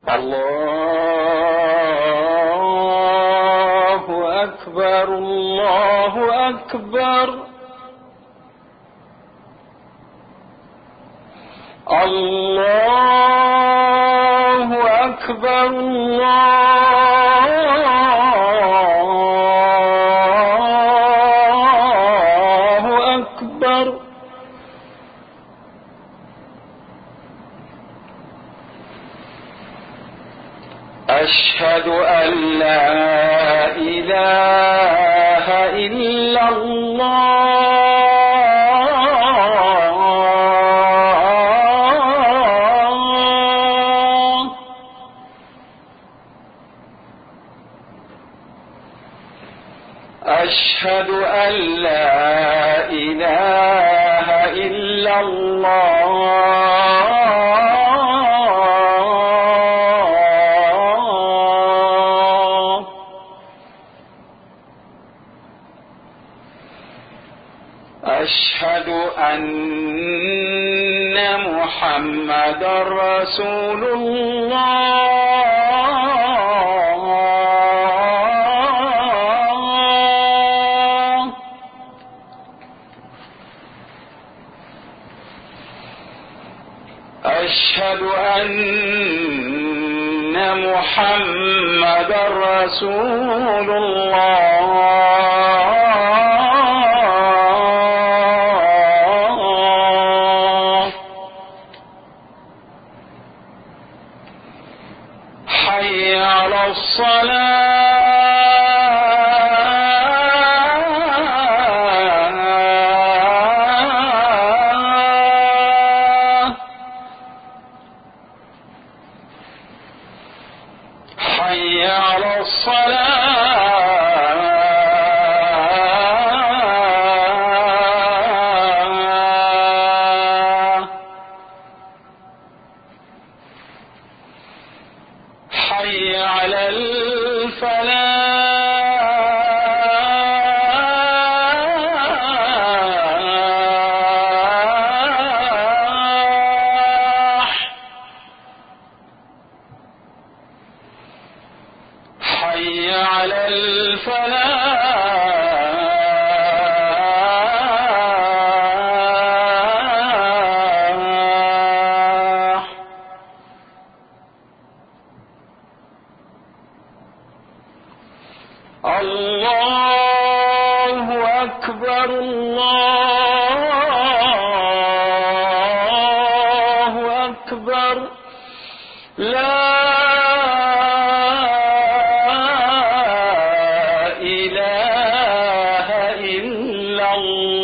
الله أكبر الله أكبر الله أكبر الله أكبر أشهد أن لا إله إلا الله أشهد أن لا إله إلا الله أشهد أن محمدًا رسول الله أشهد أن محمدًا رسول الله حي على الصلاة حي على الصلاة حي على الفلاح حي على الفلاح الله أكبر الله أكبر لا إله إلا الله